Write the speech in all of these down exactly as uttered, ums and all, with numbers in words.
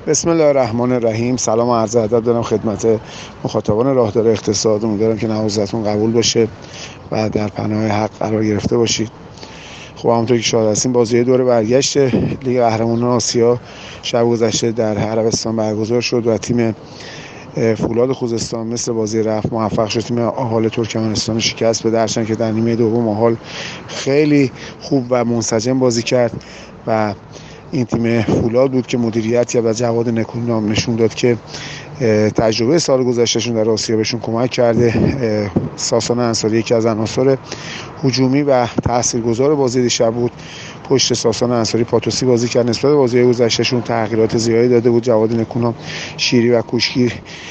بسم الله الرحمن الرحیم. سلام و عرض ادب دارم خدمت مخاطبان راهدار اقتصاد. امیدوارم که نوازتون قبول باشه و در پناه حق قرار گرفته باشید. خب همونطور که شاهد هستیم بازی دور برگشت لیگ قهرمانان آسیا شب گذشته در عربستان برگزار شد و تیم فولاد خوزستان مثل بازی رفت موفق شد تیم آهال ترکمنستان شکست بده، هرچند که در نیمه دوم آهال خیلی خوب و منسجم بازی کرد و این تیم فولاد بود که مدیریت و جواد نکونام نشون داد که تجربه سال گذشتهشون در آسیا بهشون کمک کرده. ساسان انصاری یکی از عناصر هجومی و تاثیرگذار بازی دیشب بود. پشت ساسان انصاری پاتوسی بازی کرد. نسبت به بازی گذشتهشون تغییرات زیادی داده بود. جواد نکونام، شیری و کوشگیر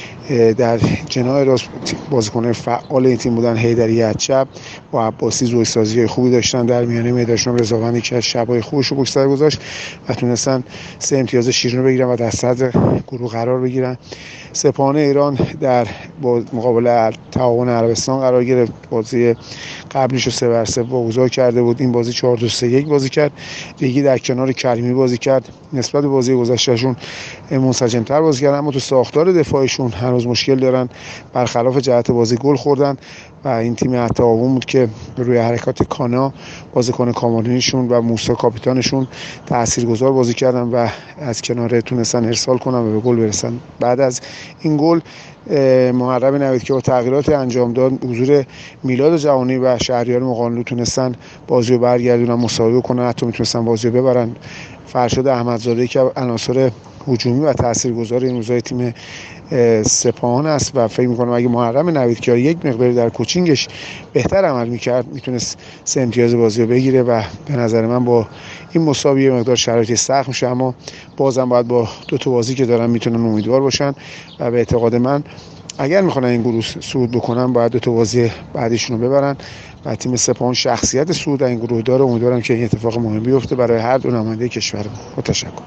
در جناح راست بازیکن فعال این تیم بودن. حیدری از چپ با عباسی زوج‌سازی خوبی داشتن در میانه میدانشون. رضاوندی که شبای خوبش رو پشت سر گذاشت و تونستن سه امتیاز شیرین رو بگیرن و در صدر گروه قرار بگیرن. سپاهان ایران در مقابل تعاون عربستان قرار گرفت. بازی قبلیشو سه بر سه واگذار کرده بود. این بازی چهار دو سه یک بازی کرد. ریگی در کنار کریمی بازی کرد. نسبت به بازی گذشتهشون منسجم‌تر بازی کردن، اما تو ساختار دفاعشون هنوز مشکل دارن. برخلاف جهت بازی گل خوردن و این تیم تعاون بود که روی حرکات کانا بازیکن کامارینیشون و موسی کاپیتانشون تاثیرگذار بازی کردن و از کنار تونستن ارسال کنن و به گل برسن. بعد از این گل محرم نوید که با تغییرات انجام داد، حضور میلاد جوانی و شهریار مقانلو تونستن بازی رو برگردونن، مساوی کنن، حتی میتونستن بازی رو ببرن. فرشاد احمدزاده که عناصر هجومی و تاثیرگذار این روزای تیم سپاهان است و فکر می‌کنم اگه محرم نویدکیار یک مقداری در کوچینگش بهتر عمل می‌کرد میتونست سه امتیاز بازی رو بگیره و به نظر من با این مساوی مقدار شرایطی سخت میشه، اما بازم باید با دو تا بازی که دارن میتونن امیدوار باشن و به اعتقاد من اگر میخوان این گروه صعود بکنن باید دو تا بازی بعدیشون رو ببرن و تیم سپاهان شخصیت صعود این گروه داره. امیدوارم که این اتفاق مهم بیفته برای هر دو نماینده کشور. با تشکر.